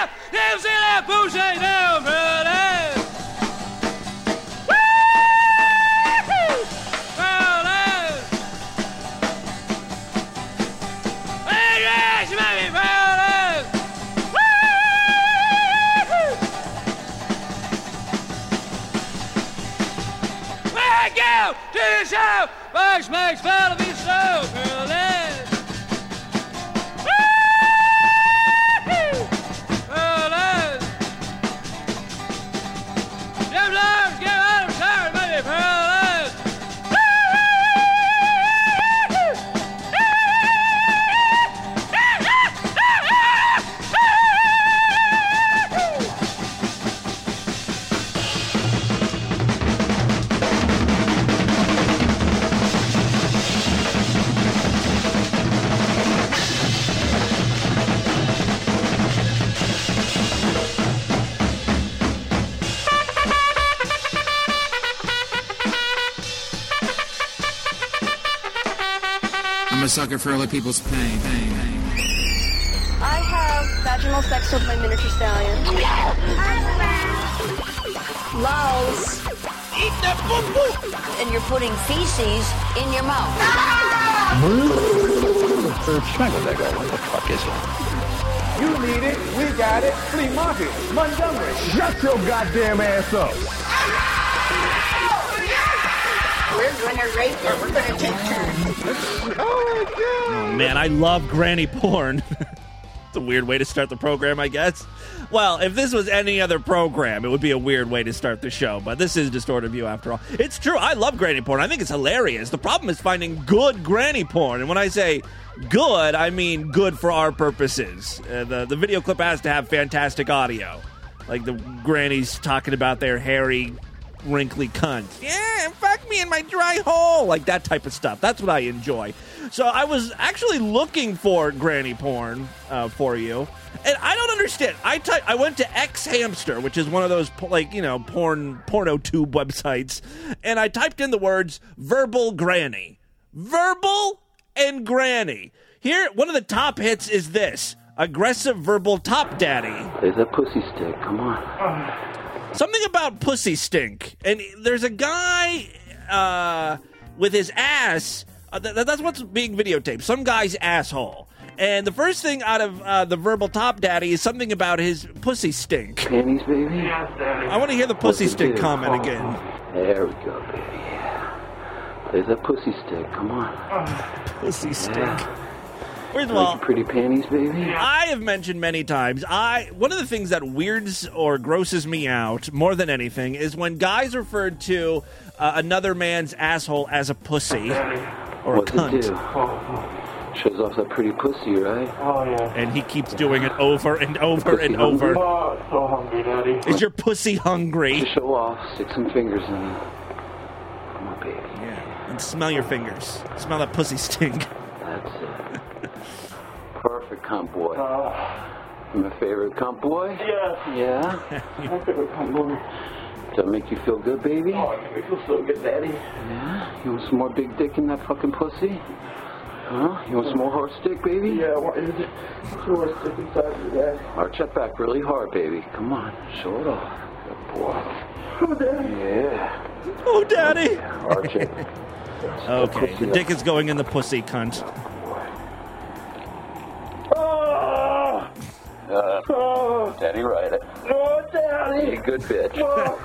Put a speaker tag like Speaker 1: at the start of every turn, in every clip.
Speaker 1: Makes fella be so girl.
Speaker 2: a sucker for other people's pain.
Speaker 3: I have vaginal sex with my miniature stallion. Lows.
Speaker 4: Eat that boo-boo!
Speaker 3: And you're putting feces in your mouth.
Speaker 5: What the fuck is it?
Speaker 6: You need it, we got it. Flea market, Montgomery. Shut your goddamn ass up.
Speaker 4: We're gonna rape her. We're gonna take turns.
Speaker 6: Oh, my God.
Speaker 7: Oh, man, I love granny porn. It's a weird way to start the program, I guess. Well, if this was any other program, it would be a weird way to start the show, but this is Distorted View after all. It's true, I love granny porn. I think it's hilarious. The problem is finding good granny porn, and when I say good, I mean good for our purposes. The video clip has to have fantastic audio, like the grannies talking about their hairy, wrinkly cunt. Yeah, fuck me in my dry hole, like that type of stuff. That's what I enjoy. So I was actually looking for granny porn for you, and I don't understand. I went to X Hamster, which is one of those porno tube websites, and I typed in the words verbal granny, verbal and granny. Here, one of the top hits is this: aggressive verbal top daddy.
Speaker 5: There's a pussy stick. Come on.
Speaker 7: Something about pussy stink, and there's a guy with his ass. That's what's being videotaped. Some guy's asshole. And the first thing out of the verbal top daddy is something about his pussy stink.
Speaker 5: Panties, baby?
Speaker 1: Yes, Daddy.
Speaker 7: I want to hear the pussy stink comment again.
Speaker 5: There we go, baby. Yeah. There's a pussy stick. Come on.
Speaker 7: Pussy stink.
Speaker 5: Yeah.
Speaker 7: First of
Speaker 5: Like
Speaker 7: all,
Speaker 5: your pretty panties, baby?
Speaker 7: I have mentioned many times, one of the things that weirds or grosses me out more than anything is when guys refer to another man's asshole as a pussy or a
Speaker 5: What's
Speaker 7: cunt.
Speaker 5: it do? Shows off that pretty pussy, right?
Speaker 1: Oh, yeah.
Speaker 7: And he keeps doing it over and over and over.
Speaker 1: Oh, so hungry, Daddy.
Speaker 7: Is your pussy hungry?
Speaker 5: To show off, stick some fingers in it. Come on, baby.
Speaker 7: Yeah. And smell your fingers. Smell that pussy stink.
Speaker 5: That's it. Perfect cunt boy. My favorite cunt boy?
Speaker 1: Yes.
Speaker 5: Yeah?
Speaker 1: My favorite combo.
Speaker 5: Does that make you feel good, baby?
Speaker 1: Oh, it makes me feel so good, Daddy.
Speaker 5: Yeah? You want some more big dick in that fucking pussy? Huh? You want some more horse dick, baby?
Speaker 1: Yeah, what is it? Sure, stick inside of Daddy.
Speaker 5: Arch that back really hard, baby. Come on. Show it off. Good boy.
Speaker 1: Oh, Daddy.
Speaker 5: Yeah.
Speaker 7: Oh, Daddy.
Speaker 5: Arch it.
Speaker 7: Okay, the dick is going in the pussy, cunt.
Speaker 5: Daddy, ride it.
Speaker 1: Oh, Daddy.
Speaker 5: You good bitch.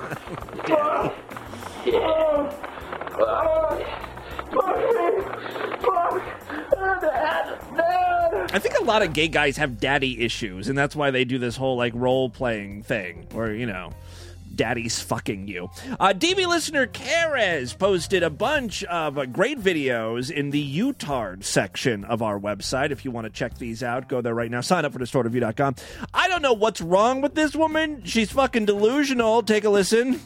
Speaker 7: I think a lot of gay guys have daddy issues, and that's why they do this whole, role-playing thing, where, daddy's fucking you. DV listener Carez posted a bunch of great videos in the Utard section of our website. If you want to check these out, go there right now. Sign up for DistortedView.com. I don't know what's wrong with this woman. She's fucking delusional. Take a listen.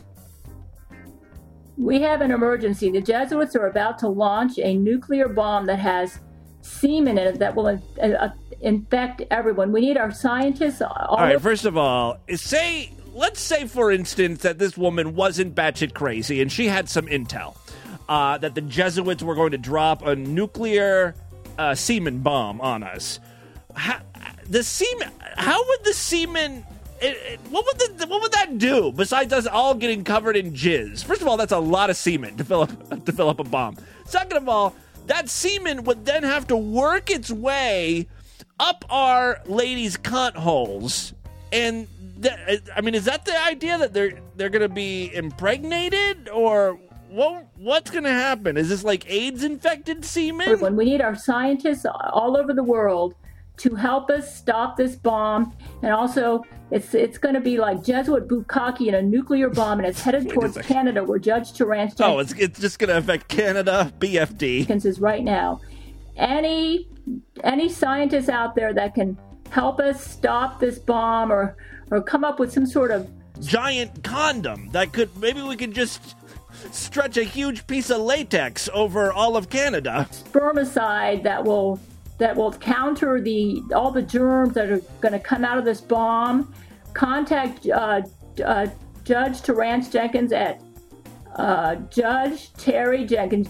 Speaker 8: We have an emergency. The Jesuits are about to launch a nuclear bomb that has semen in it that will infect everyone. We need our scientists.
Speaker 7: All right, first of all, let's say, for instance, that this woman wasn't batshit crazy and she had some intel that the Jesuits were going to drop a nuclear semen bomb on us. the semen. How would the semen? What would that do besides us all getting covered in jizz? First of all, that's a lot of semen to fill up a bomb. Second of all, that semen would then have to work its way up our ladies' cunt holes, and is that the idea that they're going to be impregnated, or what's going to happen? Is this like AIDS-infected semen?
Speaker 8: When we need our scientists all over the world to help us stop this bomb, and also it's going to be like Jesuit Bukkake in a nuclear bomb, and it's headed towards Canada, where Judge Tarrant.
Speaker 7: Oh, it's just going to affect Canada. BFD
Speaker 8: is right now. Any scientists out there that can help us stop this bomb, or come up with some sort of
Speaker 7: giant condom that we could just stretch a huge piece of latex over all of Canada.
Speaker 8: Spermicide that will counter all the germs that are going to come out of this bomb. Contact Judge Terrence Jenkins at Judge Terry Jenkins,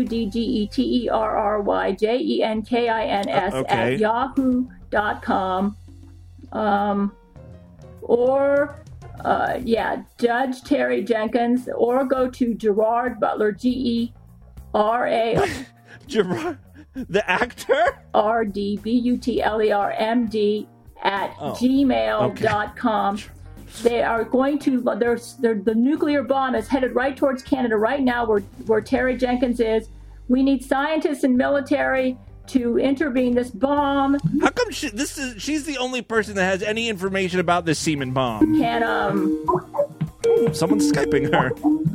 Speaker 8: JUDGETERRY JENKINS at yahoo.com. Judge Terry Jenkins, or go to Gerard Butler, GERA.
Speaker 7: Gerard, the actor?
Speaker 8: RDBUTLERMD at gmail.com.
Speaker 7: Okay.
Speaker 8: They are going to, the nuclear bomb is headed right towards Canada right now, where Terry Jenkins is. We need scientists and military to intervene this bomb.
Speaker 7: How come she's the only person that has any information about this semen bomb? Someone's Skyping her.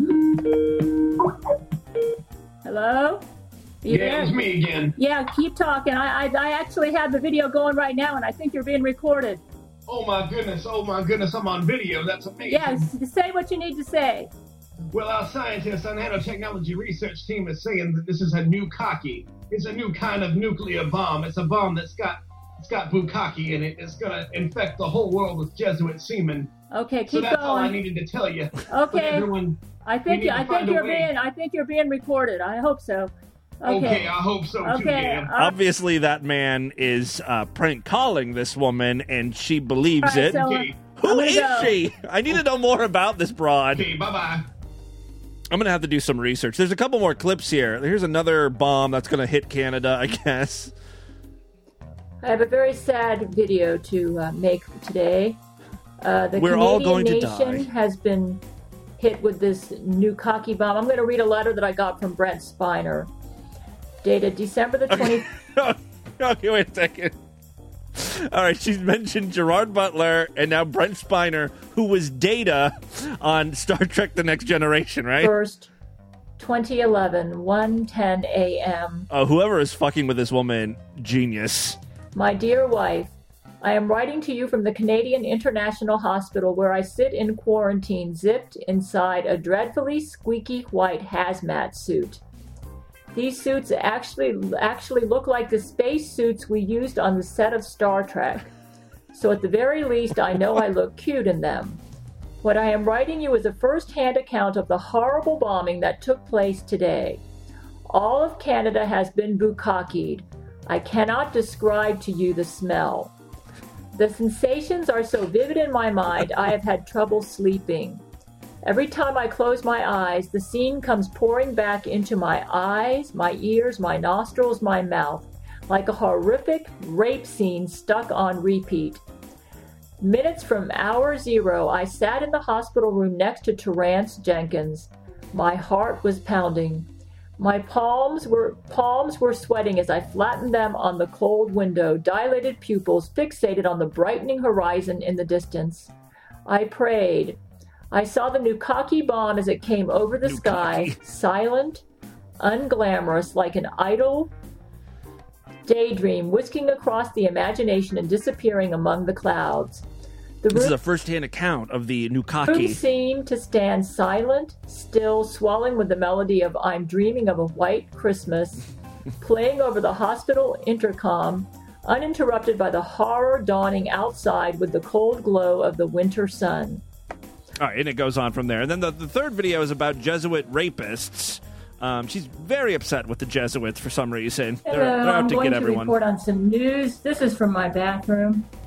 Speaker 8: Hello?
Speaker 9: Yeah, it's me again.
Speaker 8: Yeah, keep talking. I actually have the video going right now, and I think you're being recorded.
Speaker 9: Oh my goodness, I'm on video. That's amazing.
Speaker 8: Yes, say what you need to say.
Speaker 9: Well, our scientists and nanotechnology research team is saying that this is a Nukkake. It's a new kind of nuclear bomb. It's a bomb that's got bukkake in it. It's going to infect the whole world with Jesuit semen.
Speaker 8: Okay, keep
Speaker 9: so that's
Speaker 8: going.
Speaker 9: all I needed to tell you.
Speaker 8: Okay.
Speaker 9: Everyone,
Speaker 8: I think you're being recorded. I hope so.
Speaker 9: Okay, I hope so too, Dan.
Speaker 7: Obviously, that man is prank calling this woman, and she believes it.
Speaker 8: So,
Speaker 7: Who is she? I need to know more about this broad.
Speaker 9: Okay, bye-bye.
Speaker 7: I'm going to have to do some research. There's a couple more clips here. Here's another bomb that's going to hit Canada, I guess.
Speaker 8: I have a very sad video to make today.
Speaker 7: We're all going to die.
Speaker 8: The Canadian nation has been hit with this Nukkake bomb. I'm going to read a letter that I got from Brent Spiner, dated December the 20th.
Speaker 7: Okay, wait a second. All right, she's mentioned Gerard Butler and now Brent Spiner, who was Data on Star Trek The Next Generation, right?
Speaker 8: 1st, 2011, 1:10 a.m.
Speaker 7: Whoever is fucking with this woman, genius.
Speaker 8: My dear wife, I am writing to you from the Canadian International Hospital, where I sit in quarantine, zipped inside a dreadfully squeaky white hazmat suit. These suits actually look like the space suits we used on the set of Star Trek. So at the very least, I know I look cute in them. What I am writing you is a first-hand account of the horrible bombing that took place today. All of Canada has been bukkakeed. I cannot describe to you the smell. The sensations are so vivid in my mind, I have had trouble sleeping. Every time I close my eyes, the scene comes pouring back into my eyes, my ears, my nostrils, my mouth, like a horrific rape scene stuck on repeat. Minutes from hour zero, I sat in the hospital room next to Terrence Jenkins. My heart was pounding. My palms were sweating as I flattened them on the cold window, dilated pupils fixated on the brightening horizon in the distance. I prayed. I saw the Nukkake bomb as it came over the sky, silent, unglamorous, like an idle daydream whisking across the imagination and disappearing among the clouds.
Speaker 7: This is a first-hand account of the Nukkake.
Speaker 8: The room seemed to stand silent, still, swelling with the melody of I'm Dreaming of a White Christmas, playing over the hospital intercom, uninterrupted by the horror dawning outside with the cold glow of the winter sun.
Speaker 7: All right, and it goes on from there. And then the third video is about Jesuit rapists. She's very upset with the Jesuits for some reason.
Speaker 8: Hello,
Speaker 7: they're out
Speaker 8: I'm
Speaker 7: to
Speaker 8: going
Speaker 7: get everyone.
Speaker 8: report on some news. This is from my bathroom.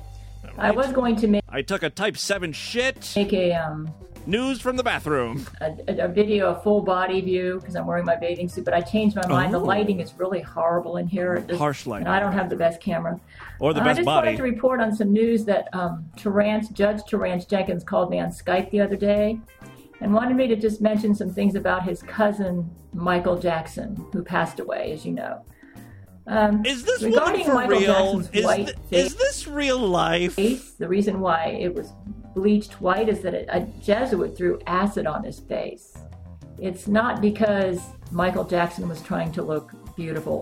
Speaker 8: I was going to
Speaker 7: I took a type 7 shit.
Speaker 8: make a
Speaker 7: News from the bathroom.
Speaker 8: a video, a full body view, because I'm wearing my bathing suit, but I changed my mind. The lighting is really horrible in here.
Speaker 7: Harsh lighting.
Speaker 8: And I don't have the best camera.
Speaker 7: Or the best
Speaker 8: I just
Speaker 7: body.
Speaker 8: wanted to report on some news that Judge Terrence Jenkins called me on Skype the other day and wanted me to just mention some things about his cousin, Michael Jackson, who passed away, as you know.
Speaker 7: Is this woman
Speaker 8: regarding
Speaker 7: for
Speaker 8: Michael
Speaker 7: real?
Speaker 8: Jackson's white
Speaker 7: Is this real life?
Speaker 8: face, the reason why it was bleached white is that a Jesuit threw acid on his face. It's not because Michael Jackson was trying to look beautiful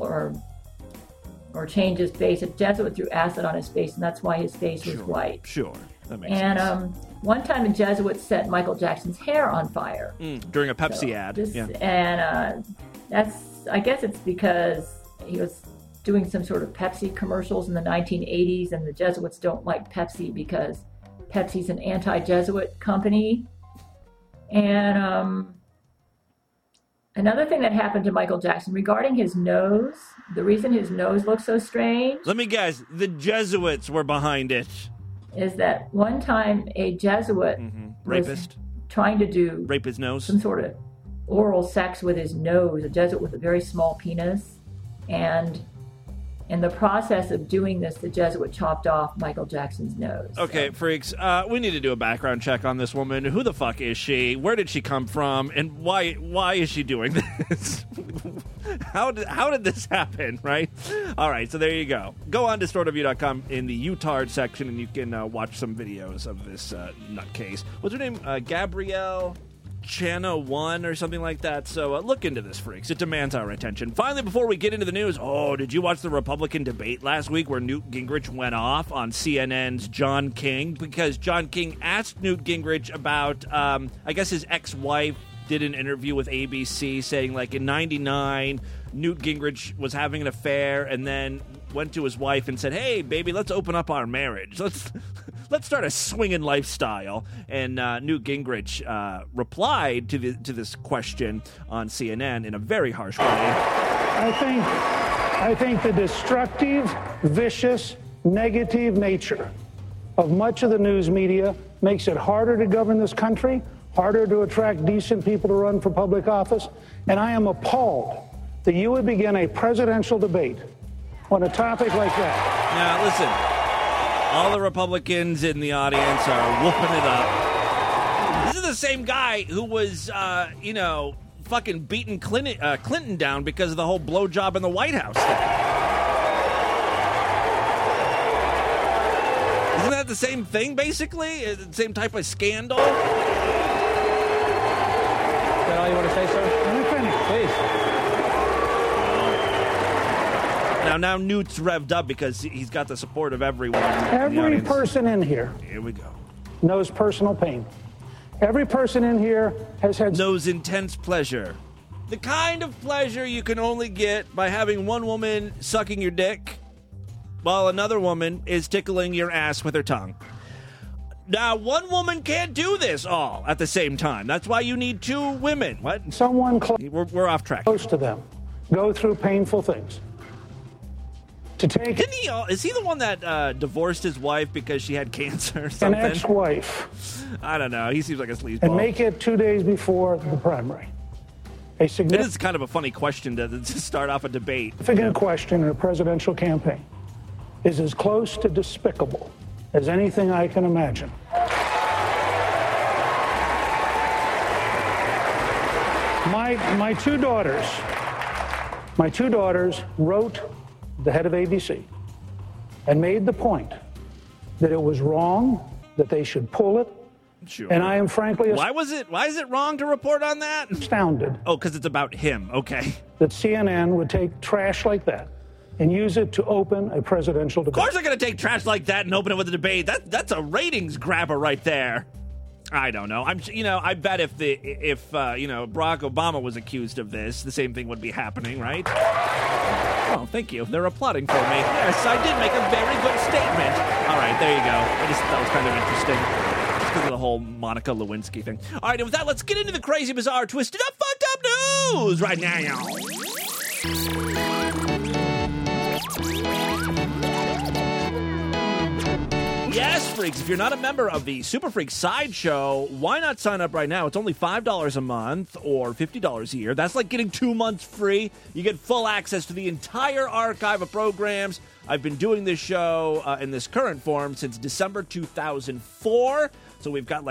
Speaker 8: or change his face. A Jesuit threw acid on his face, and that's why his face was white.
Speaker 7: Sure, that makes sense.
Speaker 8: And one time a Jesuit set Michael Jackson's hair on fire.
Speaker 7: During a Pepsi ad.
Speaker 8: And I guess it's because he was doing some sort of Pepsi commercials in the 1980s, and the Jesuits don't like Pepsi because Pepsi's an anti-Jesuit company. And another thing that happened to Michael Jackson regarding his nose, the reason his nose looks so strange.
Speaker 7: Let me guess, the Jesuits were behind it.
Speaker 8: Is that one time a Jesuit was trying to
Speaker 7: rape his nose,
Speaker 8: some sort of oral sex with his nose, a Jesuit with a very small penis, and in the process of doing this, the Jesuit chopped off Michael Jackson's nose.
Speaker 7: Okay, freaks, we need to do a background check on this woman. Who the fuck is she? Where did she come from? And why is she doing this? How did this happen, right? All right, so there you go. Go on to distortedview.com in the Utard section, and you can watch some videos of this nutcase. What's her name? Gabrielle Channel 1 or something like that. So look into this, freaks. It demands our attention. Finally, before we get into the news, did you watch the Republican debate last week where Newt Gingrich went off on CNN's John King? Because John King asked Newt Gingrich about, I guess his ex-wife did an interview with ABC saying, like, in 99, Newt Gingrich was having an affair and then went to his wife and said, hey, baby, let's open up our marriage. Let's start a swinging lifestyle. And Newt Gingrich replied to this question on CNN in a very harsh way.
Speaker 10: I think the destructive, vicious, negative nature of much of the news media makes it harder to govern this country, harder to attract decent people to run for public office. And I am appalled that you would begin a presidential debate on a topic like that.
Speaker 7: Now, listen, all the Republicans in the audience are whooping it up. This is the same guy who was, fucking beating Clinton down because of the whole blowjob in the White House thing. Isn't that the same thing, basically? The same type of scandal? Is
Speaker 11: that all you want to say, sir?
Speaker 10: Let me finish.
Speaker 11: Please.
Speaker 7: Now Newt's revved up because he's got the support of everyone.
Speaker 10: Every person in here knows personal pain. Every person in here
Speaker 7: knows intense pleasure. The kind of pleasure you can only get by having one woman sucking your dick while another woman is tickling your ass with her tongue. Now, one woman can't do this all at the same time. That's why you need two women. What?
Speaker 10: Someone
Speaker 7: we're off track.
Speaker 10: Close to them go through painful things.
Speaker 7: Is he the one that divorced his wife because she had cancer or something?
Speaker 10: An ex-wife.
Speaker 7: I don't know. He seems like a sleazeball.
Speaker 10: And make it 2 days before the primary.
Speaker 7: It is kind of a funny question to start off a debate.
Speaker 10: Significant question in a presidential campaign is as close to despicable as anything I can imagine. My two daughters wrote the head of ABC and made the point that it was wrong, that they should pull it.
Speaker 7: Sure.
Speaker 10: And I am frankly
Speaker 7: why is it wrong to report on that?
Speaker 10: Astounded.
Speaker 7: Oh, because it's about him. Okay.
Speaker 10: That CNN would take trash like that and use it to open a presidential debate.
Speaker 7: Of course they're going to take trash like that and open it with a debate. That's a ratings grabber right there. I don't know. I bet if Barack Obama was accused of this, the same thing would be happening, right? Oh, thank you. They're applauding for me. Yes, I did make a very good statement. All right, there you go. That was kind of interesting. Just because of the whole Monica Lewinsky thing. All right, and with that, let's get into the crazy, bizarre, twisted up, fucked up news right now. Yes, Freaks, if you're not a member of the Super Freaks Sideshow, why not sign up right now? It's only $5 a month or $50 a year. That's like getting 2 months free. You get full access to the entire archive of programs. I've been doing this show in this current form since December 2004. So we've got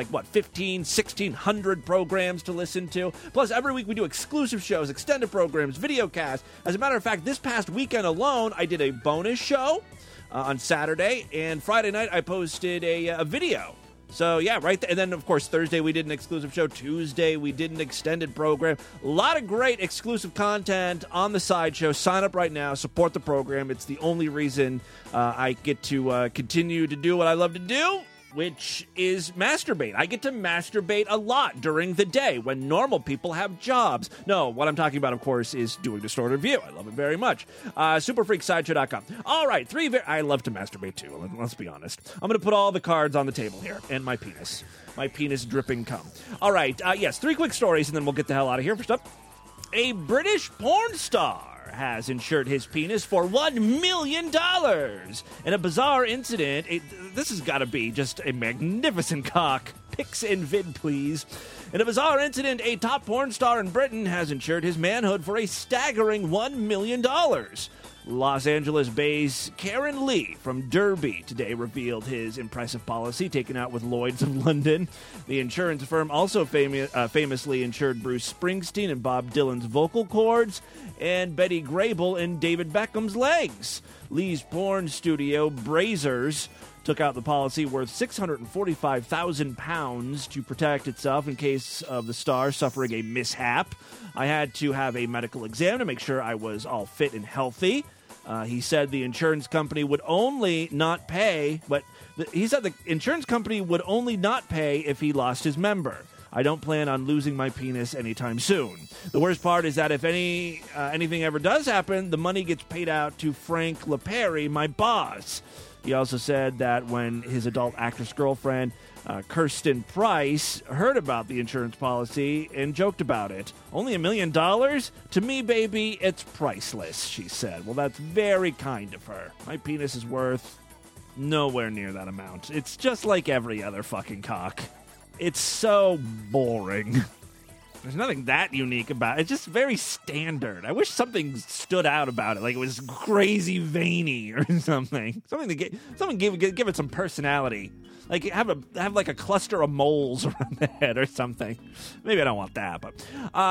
Speaker 7: 1,600 programs to listen to. Plus, every week we do exclusive shows, extended programs, video casts. As a matter of fact, this past weekend alone, I did a bonus show on Saturday, and Friday night I posted a video. So, yeah, right there. And then, of course, Thursday we did an exclusive show. Tuesday we did an extended program. A lot of great exclusive content on the Sideshow. Sign up right now. Support the program. It's the only reason I get to continue to do what I love to do, which is masturbate. I get to masturbate a lot during the day when normal people have jobs. No, what I'm talking about, of course, is doing Distorted View. I love it very much. Superfreaksideshow.com. All right, I love to masturbate, too. Let's be honest. I'm going to put all the cards on the table here, and my penis. My penis dripping cum. All right, yes, 3 quick stories, and then we'll get the hell out of here. First up, a British porn star has insured his penis for $1 million in a bizarre incident. This has got to be just a magnificent cock. Pics and vid, please. In a bizarre incident, a top porn star in Britain has insured his manhood for a staggering $1 million. Los Angeles-based Karen Lee from Derby today revealed his impressive policy taken out with Lloyd's of London. The insurance firm also famously insured Bruce Springsteen and Bob Dylan's vocal cords and Betty Grable and David Beckham's legs. Lee's porn studio, Brazzers, took out the policy worth £645,000 to protect itself in case of the star suffering a mishap. I had to have a medical exam to make sure I was all fit and healthy. He said the insurance company would only not pay, he said the insurance company would only not pay if he lost his member. I don't plan on losing my penis anytime soon. The worst part is that if anything ever does happen, the money gets paid out to Frank LaPerry, my boss. He also said that when his adult actress girlfriend, Kirsten Price, heard about the insurance policy and joked about it. Only $1 million? To me, baby, it's priceless, she said. Well, that's very kind of her. My penis is worth nowhere near that amount. It's just like every other fucking cock. It's so boring. There's nothing that unique about it. It's just very standard. I wish something stood out about it, like it was crazy veiny or something. Something give it some personality. Like have like a cluster of moles around the head or something. Maybe I don't want that, but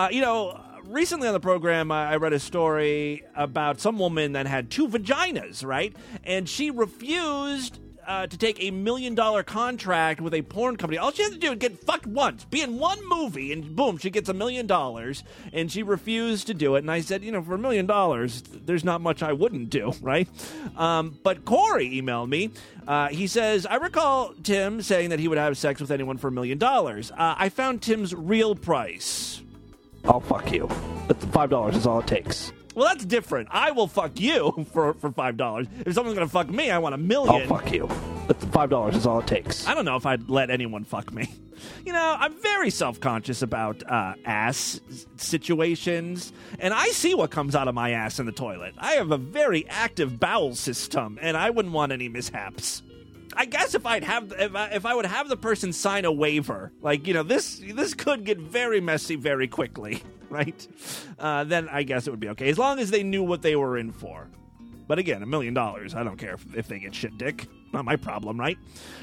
Speaker 7: recently on the program, I read a story about some woman that had 2 vaginas, right? And she refused to take $1 million contract with a porn company. All she had to do was get fucked once, be in one movie, and boom, she gets $1 million. And she refused to do it. And I said, for $1 million, there's not much I wouldn't do, right? But Corey emailed me. He says, I recall Tim saying that he would have sex with anyone for $1 million. I found Tim's real price. I'll fuck you. But $5 is all it takes. Well, that's different. I will fuck you for $5. If someone's going to fuck me, I want $1 million. I'll fuck you. But $5 is all it takes. I don't know if I'd let anyone fuck me. I'm very self-conscious about ass situations, and I see what comes out of my ass in the toilet. I have a very active bowel system, and I wouldn't want any mishaps. I guess if I would have the person sign a waiver, this could get very messy very quickly, right? Then I guess it would be okay, as long as they knew what they were in for. But again, $1 million, I don't care if they get shit dick. Not my problem, right?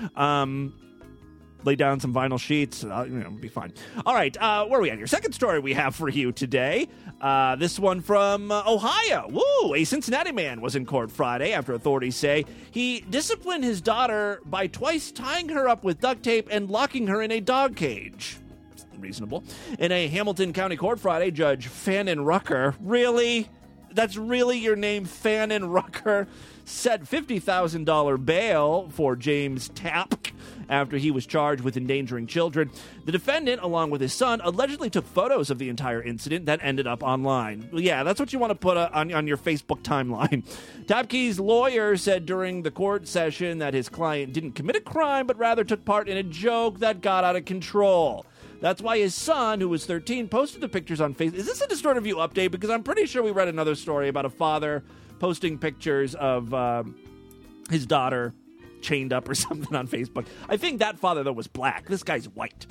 Speaker 7: Lay down some vinyl sheets, be fine. All right, where are we at here? Second story we have for you today. This one from Ohio. Woo! A Cincinnati man was in court Friday after authorities say he disciplined his daughter by twice tying her up with duct tape and locking her in a dog cage. Reasonable. In a Hamilton County court Friday, Judge Fannin Rucker, really? That's really your name, Fannin Rucker? Set $50,000 bail for James Tapp after he was charged with endangering children. The defendant, along with his son, allegedly took photos of the entire incident that ended up online. Yeah, that's what you want to put on your Facebook timeline. Tapke's lawyer said during the court session that his client didn't commit a crime, but rather took part in a joke that got out of control. That's why his son, who was 13, posted the pictures on Facebook. Is this a Distorted View update? Because I'm pretty sure we read another story about a father posting pictures of his daughter chained up or something on Facebook. I think that father, though, was black. This guy's white.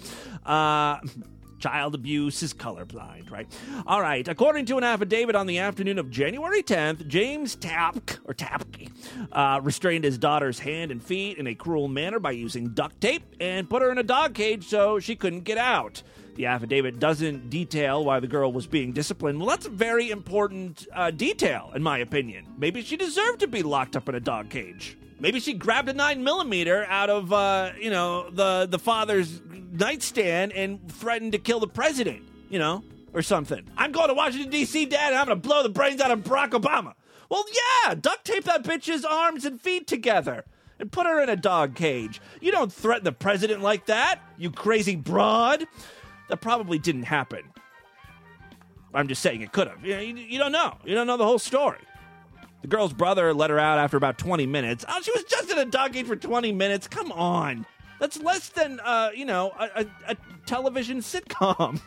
Speaker 7: Child abuse is colorblind, right? All right. According to an affidavit on the afternoon of January 10th, James Tapke restrained his daughter's hand and feet in a cruel manner by using duct tape and put her in a dog cage so she couldn't get out. The affidavit doesn't detail why the girl was being disciplined. Well, that's a very important detail, in my opinion. Maybe she deserved to be locked up in a dog cage. Maybe she grabbed a 9mm out of, the father's nightstand and threatened to kill the president, or something. I'm going to Washington, D.C., Dad, and I'm going to blow the brains out of Barack Obama. Well, yeah, duct tape that bitch's arms and feet together and put her in a dog cage. You don't threaten the president like that, you crazy broad. That probably didn't happen. I'm just saying it could have. You don't know. You don't know the whole story. The girl's brother let her out after about 20 minutes. Oh, she was just in a dog cage for 20 minutes. Come on. That's less than, a television sitcom.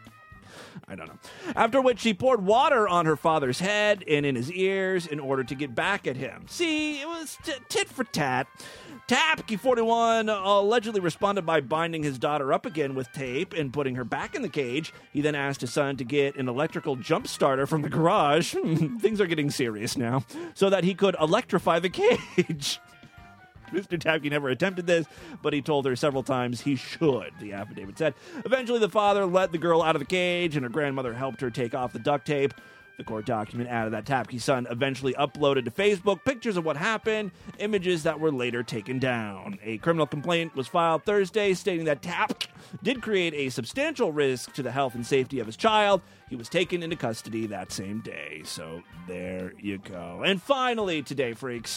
Speaker 7: I don't know. After which she poured water on her father's head and in his ears in order to get back at him. See, it was tit for tat. Tapke, 41, allegedly responded by binding his daughter up again with tape and putting her back in the cage. He then asked his son to get an electrical jump starter from the garage. Things are getting serious now. So that he could electrify the cage. Mr. Tapke never attempted this, but he told her several times he should, the affidavit said. Eventually, the father let the girl out of the cage, and her grandmother helped her take off the duct tape. The court document added that Tapke's son eventually uploaded to Facebook pictures of what happened, images that were later taken down. A criminal complaint was filed Thursday stating that Tapke did create a substantial risk to the health and safety of his child. He was taken into custody that same day. So there you go. And finally today, freaks,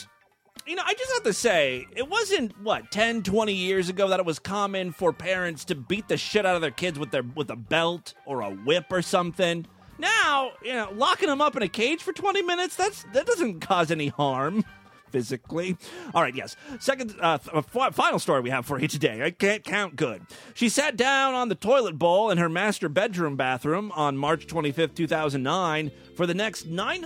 Speaker 7: I just have to say, it wasn't, 10, 20 years ago that it was common for parents to beat the shit out of their kids with a belt or a whip or something. Now, locking them up in a cage for 20 minutes, that doesn't cause any harm physically. All right, yes. Second, final story we have for you today. I can't count good. She sat down on the toilet bowl in her master bedroom bathroom on March 25th, 2009. For the next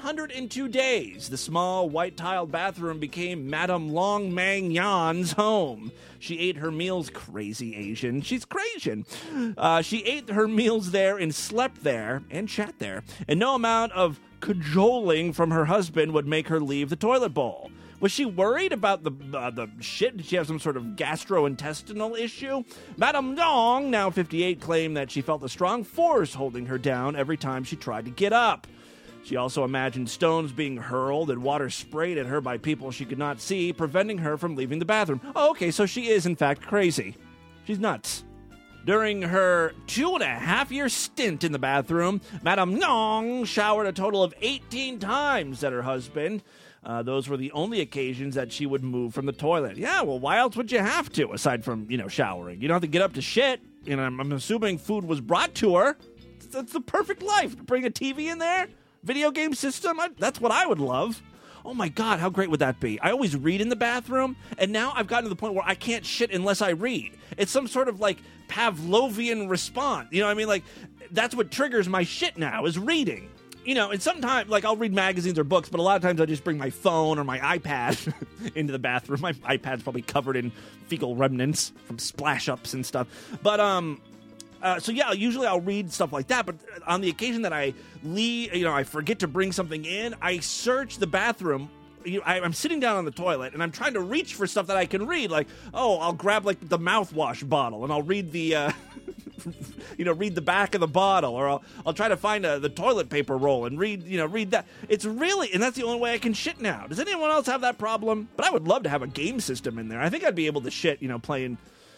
Speaker 7: 902 days, the small white-tiled bathroom became Madame Long Mang Yan's home. She ate her meals, crazy Asian. She's Cajun. She ate her meals there and slept there and shat there. And no amount of cajoling from her husband would make her leave the toilet bowl. Was she worried about the shit? Did she have some sort of gastrointestinal issue? Madame Dong, now 58, claimed that she felt a strong force holding her down every time she tried to get up. She also imagined stones being hurled and water sprayed at her by people she could not see, preventing her from leaving the bathroom. Oh, okay, so she is, in fact, crazy. She's nuts. During her 2.5-year stint in the bathroom, Madame Nong showered a total of 18 times at her husband. Those were the only occasions that she would move from the toilet. Yeah, well, why else would you have to, aside from, showering? You don't have to get up to shit. I'm assuming food was brought to her. That's the perfect life. Bring a TV in there? Video game system? That's what I would love. Oh my God, how great would that be? I always read in the bathroom, and now I've gotten to the point where I can't shit unless I read. It's some sort of Pavlovian response. You know what I mean? That's what triggers my shit now, is reading. And sometimes, I'll read magazines or books, but a lot of times I just bring my phone or my iPad into the bathroom. My iPad's probably covered in fecal remnants from splash-ups and stuff. But, so yeah, usually I'll read stuff like that, but on the occasion that I leave, I forget to bring something in, I search the bathroom. I'm sitting down on the toilet, and I'm trying to reach for stuff that I can read, I'll grab, the mouthwash bottle, and I'll read the, read the back of the bottle, or I'll try to find the toilet paper roll and read that. It's really, and that's the only way I can shit now. Does anyone else have that problem? But I would love to have a game system in there. I think I'd be able to shit, playing,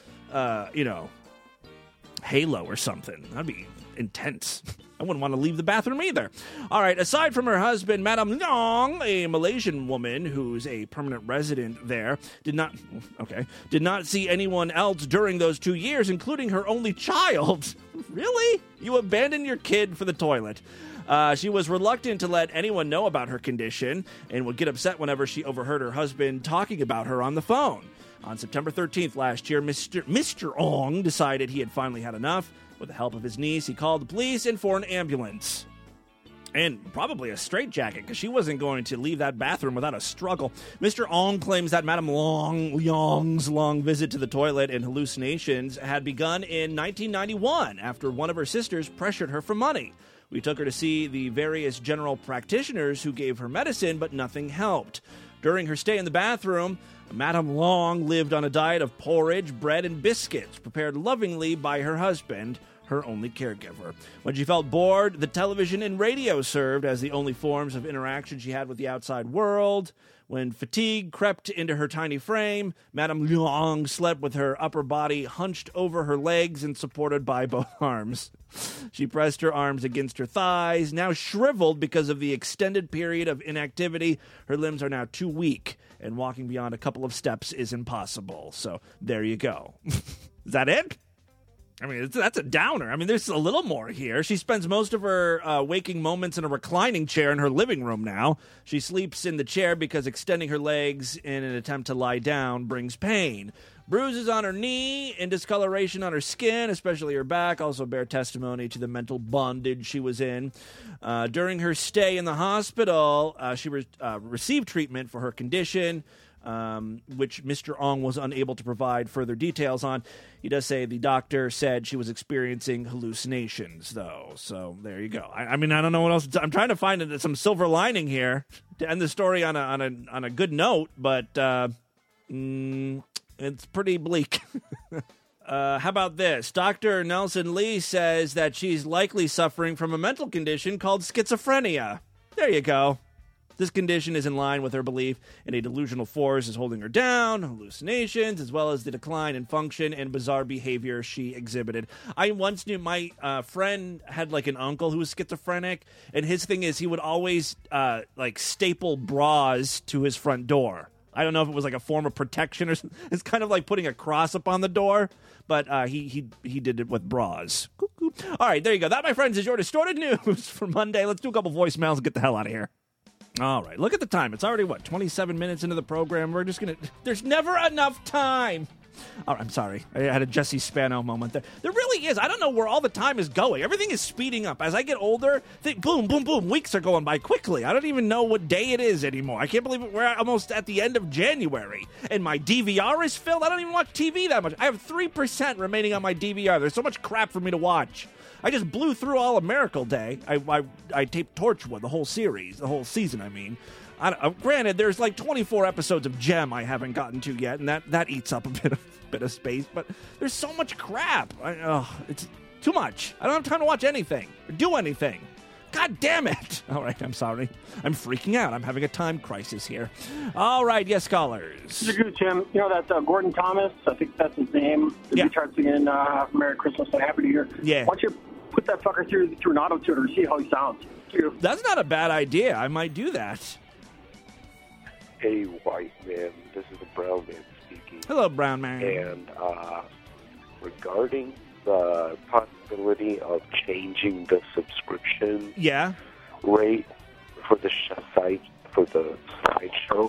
Speaker 7: Halo or something. That'd be intense. I wouldn't want to leave the bathroom either. All right, aside from her husband, Madame Nong, a Malaysian woman who's a permanent resident there, did not see anyone else during those 2 years, including her only child. Really? You abandoned your kid for the toilet. She was reluctant to let anyone know about her condition and would get upset whenever she overheard her husband talking about her on the phone. On September 13th last year, Mr. Ong decided he had finally had enough. With the help of his niece, he called the police and for an ambulance. And probably a straitjacket, because she wasn't going to leave that bathroom without a struggle. Mr. Ong claims that Madame Yong's long visit to the toilet and hallucinations had begun in 1991 after one of her sisters pressured her for money. We took her to see the various general practitioners who gave her medicine, but nothing helped. During her stay in the bathroom, Madame Long lived on a diet of porridge, bread, and biscuits, prepared lovingly by her husband, her only caregiver. When she felt bored, the television and radio served as the only forms of interaction she had with the outside world. When fatigue crept into her tiny frame, Madame Long slept with her upper body hunched over her legs and supported by both arms. She pressed her arms against her thighs, now shriveled because of the extended period of inactivity. Her limbs are now too weak, and walking beyond a couple of steps is impossible. So there you go. Is that it? I mean, that's a downer. I mean, there's a little more here. She spends most of her waking moments in a reclining chair in her living room now. She sleeps in the chair because extending her legs in an attempt to lie down brings pain. Bruises on her knee and discoloration on her skin, especially her back, also bear testimony to the mental bondage she was in. During her stay in the hospital, she received treatment for her condition, which Mr. Ong was unable to provide further details on. He does say the doctor said she was experiencing hallucinations, though. So there you go. I mean, I don't know what else. I'm trying to find some silver lining here to end the story on a good note, but it's pretty bleak. How about this? Dr. Nelson Lee says that she's likely suffering from a mental condition called schizophrenia. There you go. This condition is in line with her belief in a delusional force is holding her down, hallucinations, as well as the decline in function and bizarre behavior she exhibited. I once knew my friend had like an uncle who was schizophrenic, and his thing is he would always like staple bras to his front door. I don't know if it was like a form of protection or something. It's kind of like putting a cross up on the door, but he did it with bras. All right, there you go. That, my friends, is your Distorted News for Monday. Let's do a couple voicemails and get the hell out of here. All right, look at the time. It's already, 27 minutes into the program. We're just going to... There's never enough time. All right, I'm sorry. I had a Jesse Spano moment there. There really is. I don't know where all the time is going. Everything is speeding up. As I get older, boom, boom, boom. Weeks are going by quickly. I don't even know what day it is anymore. I can't believe it. We're almost at the end of January, and my DVR is filled. I don't even watch TV that much. I have 3% remaining on my DVR. There's so much crap for me to watch. I just blew through all of Miracle Day. I taped Torchwood, the whole series, the whole season, I mean. Granted, there's like 24 episodes of Gem I haven't gotten to yet, and that eats up a bit of space, but there's so much crap. It's too much. I don't have time to watch anything or do anything. God damn it. All right, I'm sorry. I'm freaking out. I'm having a time crisis here. All right, yes, callers.
Speaker 12: Mr. Gooch, Jim, you know that Gordon Thomas, I think that's his name, the guitar singing Merry Christmas and Happy New Year.
Speaker 7: Yeah.
Speaker 12: Why don't you put that fucker through an auto-tuner and see how he sounds?
Speaker 7: That's not a bad idea. I might do that.
Speaker 13: Hey, white man, this is the brown man speaking.
Speaker 7: Hello, brown man.
Speaker 13: And regarding the possibility of changing the subscription rate for the sideshow,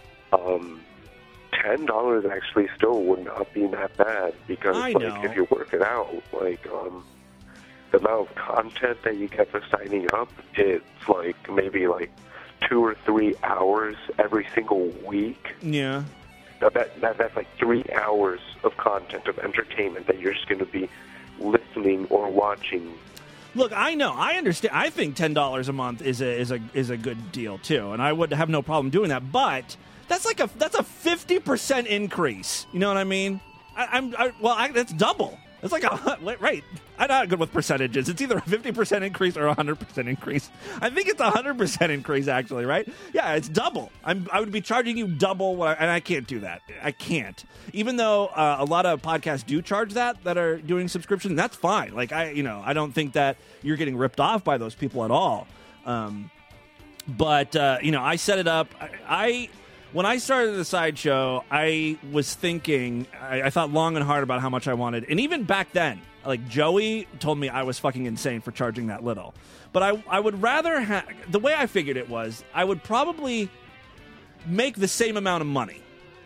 Speaker 13: $10 actually still would not be that bad because, if you work it out, the amount of content that you get for signing up, it's maybe 2 or 3 hours every single week.
Speaker 7: Yeah.
Speaker 13: Now that's 3 hours of content, of entertainment that you're just going to be listening or watching.
Speaker 7: Look, I know, I understand. I think $10 a month is a good deal too, and I would have no problem doing that. But that's a 50% increase. You know what I mean? That's double. It's right. I'm not good with percentages. It's either a 50% increase or a 100% increase. I think it's a 100% increase, actually, right? Yeah, it's double. I would be charging you double, and I can't do that. I can't. Even though a lot of podcasts do charge that are doing subscription, that's fine. I don't think that you're getting ripped off by those people at all. But I set it up. When I started the sideshow, I was thinking, I thought long and hard about how much I wanted. And even back then, Joey told me I was fucking insane for charging that little. But I would rather the way I figured it was, I would probably make the same amount of money.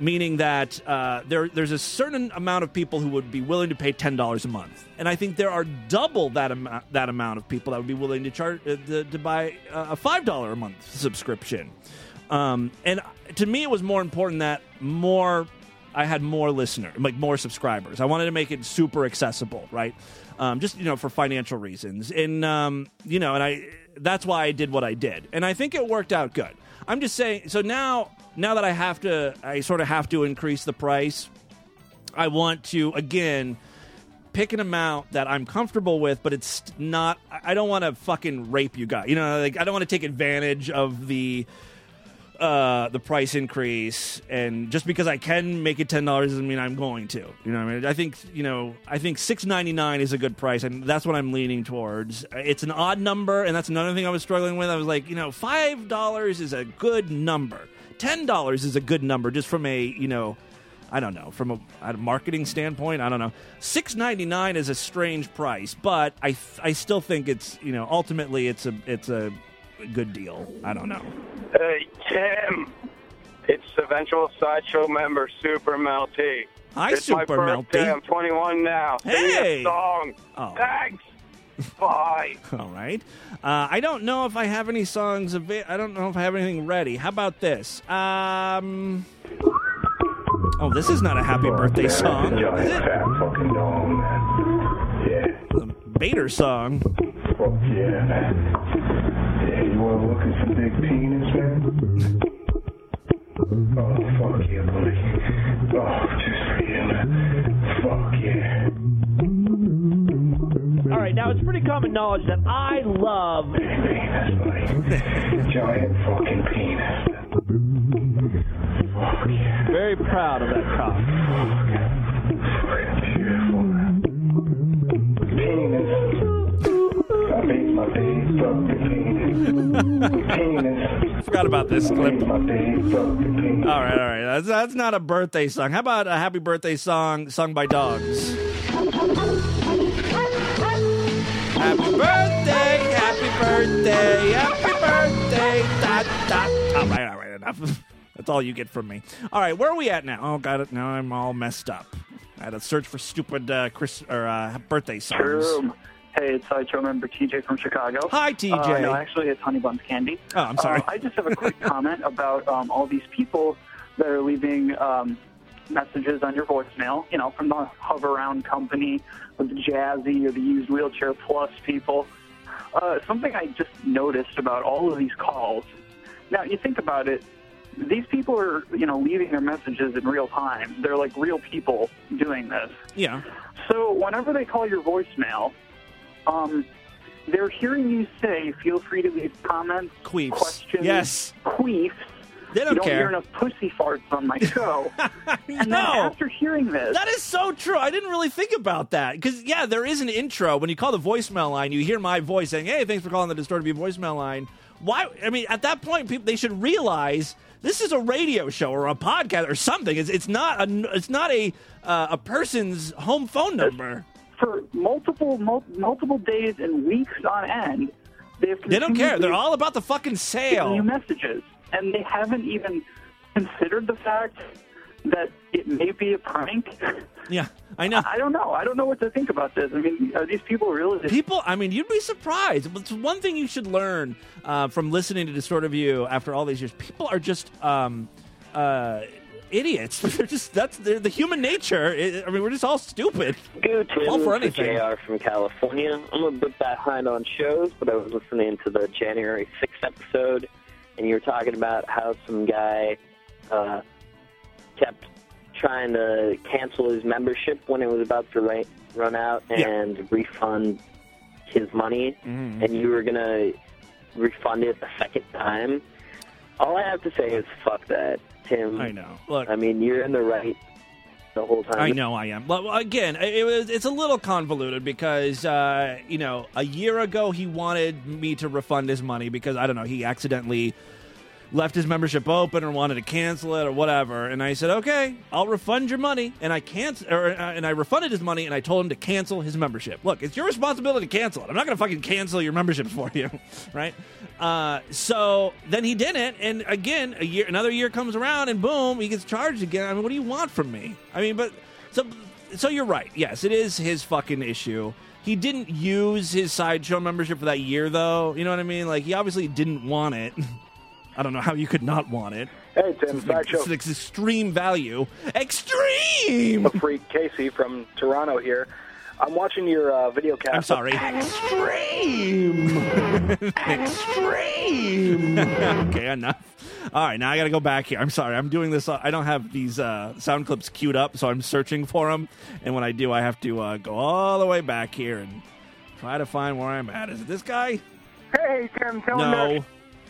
Speaker 7: meaning that there's a certain amount of people who would be willing to pay $10 a month, and I think there are double that amount of people that would be willing to charge to buy a $5 a month subscription. And to me, it was more important that I had more listeners, like more subscribers. I wanted to make it super accessible, right? Just, for financial reasons. And, and that's why I did what I did. And I think it worked out good. I'm just saying, so now that I sort of have to increase the price, I want to, again, pick an amount that I'm comfortable with, but it's not, I don't want to fucking rape you guys. I don't want to take advantage of the price increase, and just because I can make it $10 doesn't mean I'm going to. I think $6.99 is a good price, and that's what I'm leaning towards. It's an odd number, and that's another thing I was struggling with. I was like, $5 is a good number. $10 is a good number, just from a, I don't know, from a marketing standpoint. I don't know. $6.99 is a strange price, but I still think it's, ultimately it's a good deal. I don't know.
Speaker 14: Hey, Tim. It's eventual Sideshow member, Super Melty.
Speaker 7: Hi,
Speaker 14: it's
Speaker 7: Super
Speaker 14: my birthday.
Speaker 7: Melty.
Speaker 14: I'm 21 now.
Speaker 7: Hey.
Speaker 14: Sing me a song.
Speaker 7: Oh.
Speaker 14: Thanks. Bye.
Speaker 7: All right. I don't know if I have any songs. I don't know if I have anything ready. How about this? Oh, this is not a happy birthday song. Is it? The Bader song.
Speaker 15: Fuck yeah, man. Yeah, you wanna look at some big penis, man? Oh, fuck yeah, buddy. Oh, just for you, man. Fuck yeah.
Speaker 16: All right, now it's pretty common knowledge that I love
Speaker 15: big penis, buddy. Giant fucking penis. Fuck yeah.
Speaker 16: Very proud of that cock.
Speaker 15: Fucking beautiful, man. Penis. I made my big fucking penis.
Speaker 7: Forgot about this clip.
Speaker 15: My big fucking penis.
Speaker 7: All right. That's not a birthday song. How about a happy birthday song sung by dogs? Happy birthday, happy birthday, happy birthday. All right, enough. That's all you get from me. All right, where are we at now? Oh, got it. Now I'm all messed up. I had to search for stupid birthday songs.
Speaker 12: True. Hey, it's Sideshow member TJ from Chicago.
Speaker 7: Hi, TJ.
Speaker 12: No, actually, it's Honey Buns Candy.
Speaker 7: Oh, I'm sorry.
Speaker 12: I just have a quick comment about all these people that are leaving messages on your voicemail, from the Hover Around company or the Jazzy or the Used Wheelchair Plus people. Something I just noticed about all of these calls. Now, you think about it, these people are, leaving their messages in real time. They're like real people doing this.
Speaker 7: Yeah.
Speaker 12: So whenever they call your voicemail, they're hearing you say, feel free to leave comments,
Speaker 7: queefs,
Speaker 12: questions,
Speaker 7: yes,
Speaker 12: queefs.
Speaker 7: They don't
Speaker 12: you
Speaker 7: care.
Speaker 12: Hear enough pussy farts on my show. And then after hearing this,
Speaker 7: that is so true. I didn't really think about that because there is an intro when you call the voicemail line. You hear my voice saying, "Hey, thanks for calling the Distorted View voicemail line." Why? I mean, at that point, they should realize this is a radio show or a podcast or something. It's not a person's home phone number.
Speaker 12: For multiple days and weeks on end,
Speaker 7: they don't care. They're all about the fucking sale.
Speaker 12: New messages, and they haven't even considered the fact that it may be a prank.
Speaker 7: Yeah, I know.
Speaker 12: I don't know. I don't know what to think about this. I mean, are these people really...
Speaker 7: I mean, you'd be surprised. It's one thing you should learn from listening to Distorted View after all these years. People are just idiots. They're the human nature. I mean, we're just all stupid.
Speaker 17: Good, Tim.
Speaker 7: All for anything.
Speaker 17: JR from California. I'm a bit behind on shows, but I was listening to the January 6th episode, and you were talking about how some guy kept trying to cancel his membership when it was about to run out and refund his money, and you were going to refund it a second time. All I have to say is fuck that, Tim.
Speaker 7: I know. Look,
Speaker 17: I mean, you're in the right the whole time.
Speaker 7: I know I am. Well, again, it's a little convoluted because, a year ago he wanted me to refund his money because, I don't know, he accidentally left his membership open or wanted to cancel it or whatever. And I said, okay, I'll refund your money. And I refunded his money, and I told him to cancel his membership. Look, it's your responsibility to cancel it. I'm not going to fucking cancel your memberships for you, right? So then he didn't, and again, another year comes around, and boom, he gets charged again. I mean, what do you want from me? I mean, but so you're right. Yes, it is his fucking issue. He didn't use his Sideshow membership for that year, though. You know what I mean? Like, he obviously didn't want it. I don't know how you could not want it.
Speaker 18: Hey, Tim, Sideshow.
Speaker 7: It's extreme value. Extreme!
Speaker 18: A freak, Casey from Toronto here. I'm watching your video cast.
Speaker 7: I'm sorry. Extreme! Extreme! Okay, enough. All right, now I got to go back here. I'm sorry. I'm doing this. I don't have these sound clips queued up, so I'm searching for them. And when I do, I have to go all the way back here and try to find where I'm at. Is it this guy?
Speaker 19: Hey, Tim.
Speaker 7: No.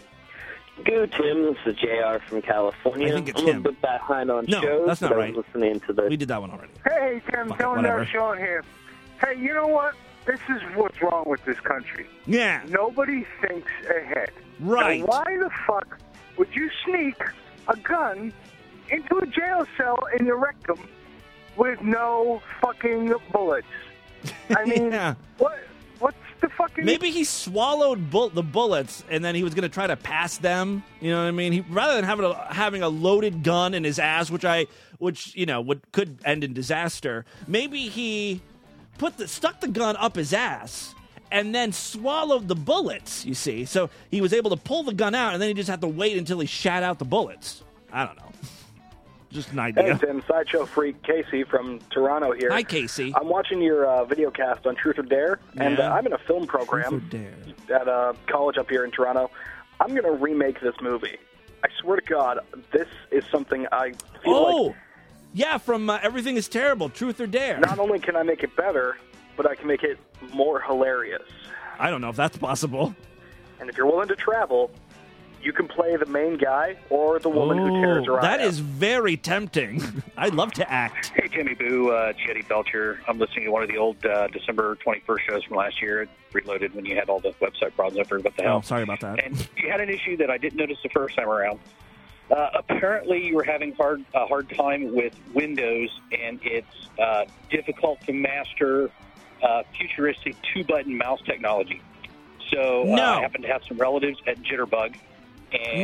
Speaker 17: Good, Tim. This is JR from California.
Speaker 7: I think it's
Speaker 17: I'm
Speaker 7: him.
Speaker 17: a bit behind on
Speaker 7: No,
Speaker 17: shows.
Speaker 7: that's not
Speaker 17: but
Speaker 7: right.
Speaker 17: I was listening to the...
Speaker 7: We did that one already.
Speaker 19: Hey, Tim. Tone Nerd Sean here. Hey, you know what? This is what's wrong with this country.
Speaker 7: Yeah.
Speaker 19: Nobody thinks ahead.
Speaker 7: Right.
Speaker 19: Now, why the fuck would you sneak a gun into a jail cell in your rectum with no fucking bullets? I mean,
Speaker 7: Yeah.
Speaker 19: what's the fucking...
Speaker 7: Maybe he swallowed the bullets, and then he was going to try to pass them. You know what I mean? Rather than having a loaded gun in his ass, which you know could end in disaster. Maybe he stuck the gun up his ass and then swallowed the bullets. You see, so he was able to pull the gun out, and then he just had to wait until he shat out the bullets. I don't know. Just an idea.
Speaker 18: Hey, Tim, Sideshow freak Casey from Toronto here.
Speaker 7: Hi, Casey.
Speaker 18: I'm watching your video cast on Truth or Dare, and
Speaker 7: Yeah.
Speaker 18: I'm in a film program at a college up here in Toronto. I'm going to remake this movie. I swear to God, this is something I feel like...
Speaker 7: Yeah, from Everything is Terrible, Truth or Dare.
Speaker 18: Not only can I make it better, but I can make it more hilarious.
Speaker 7: I don't know if that's possible.
Speaker 18: And if you're willing to travel, you can play the main guy or the woman who tears her eye
Speaker 7: That
Speaker 18: out.
Speaker 7: is very tempting. I'd love to act.
Speaker 20: Hey, Jimmy Boo, Jetty Belcher. I'm listening to one of the old December 21st shows from last year. It reloaded when you had all the website problems. I figured, what the hell?
Speaker 7: Oh, sorry about that.
Speaker 20: And you had an issue that I didn't notice the first time around. Apparently, you were having a hard time with Windows, and it's difficult to master futuristic two-button mouse technology. So I happen to have some relatives at Jitterbug. And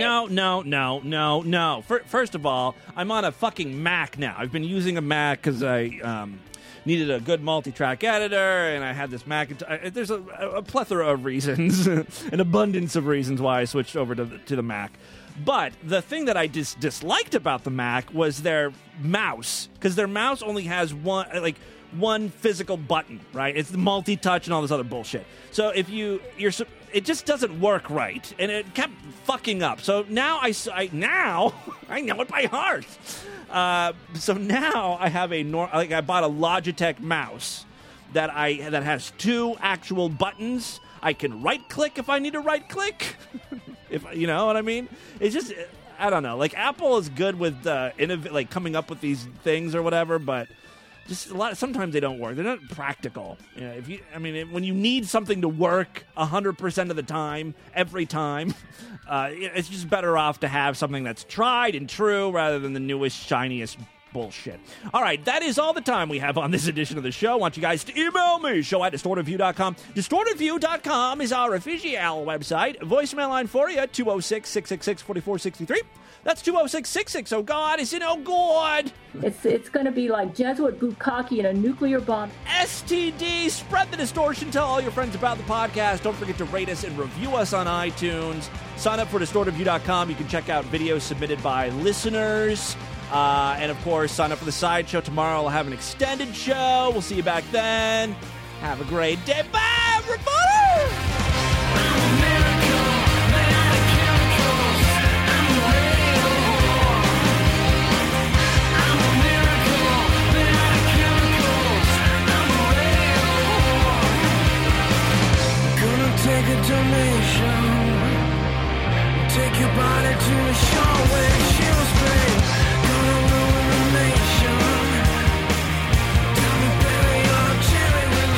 Speaker 7: No. First of all, I'm on a fucking Mac now. I've been using a Mac because I needed a good multi-track editor, and I had this Mac. There's a plethora of reasons, an abundance of reasons why I switched over to the Mac. But the thing that I disliked about the Mac was their mouse, because their mouse only has one physical button, right? It's the multi-touch and all this other bullshit. So if it just doesn't work right, and it kept fucking up. So now I know it by heart. So now I have I bought a Logitech mouse that has two actual buttons. I can right-click if I need to right-click. If you know what I mean. It's just, I don't know. Like, Apple is good with coming up with these things or whatever, but just sometimes they don't work. They're not practical. You know, when you need something to work 100% of the time, every time, it's just better off to have something that's tried and true rather than the newest, shiniest bullshit. All right, that is all the time we have on this edition of the show. I want you guys to email me, show@distortedview.com. Distortedview.com is our official website. Voicemail line for you, 206-666-4463. That's 206-66. Oh, God, is it oh, God?
Speaker 8: It's going to be like Jesuit Bukkake and a nuclear bomb.
Speaker 7: STD, spread the distortion. Tell all your friends about the podcast. Don't forget to rate us and review us on iTunes. Sign up for distortedview.com. You can check out videos submitted by listeners. And, of course, sign up for the Sideshow. Tomorrow I'll have an extended show. We'll see you back then. Have a great day. Bye, everybody!
Speaker 15: Take a donation. Take your body to the shore where she'll spring. Gonna ruin the nation. Tell me, baby, you're chilling with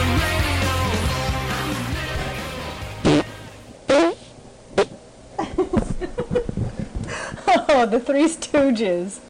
Speaker 15: the radio.
Speaker 2: Oh, the Three Stooges.